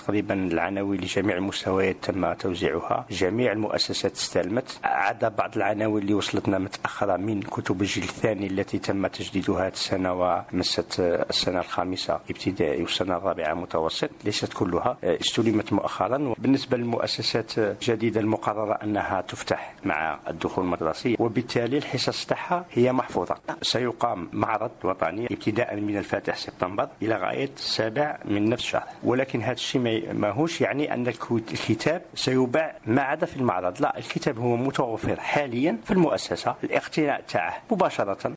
تقريبا العناوين لجميع المستويات تم توزيعها، جميع المؤسسات استلمت، عدا بعض العناوين اللي وصلتنا متأخرة من كتب الجيل الثاني التي تم تجديدها هذه السنة ومست السنة الخامسة ابتدائي والسنة الرابعة متوسط، ليست كلها استلمت مؤخرا. بالنسبة للمؤسسات الجديدة المقررة أنها تفتح مع الدخول المدرسي، وبالتالي الحصص تاعها هي محفوظة. سيقام معرض وطني ابتداء من الفاتح سبتمبر إلى غاية 7 من نفس الشهر، ولكن هذا الشيء ماهوش يعني أن الكتاب سيباع ما عدا في المعرض، لا، الكتاب هو متوفر حاليا في المؤسسة، الاقتناء تاعه مباشرة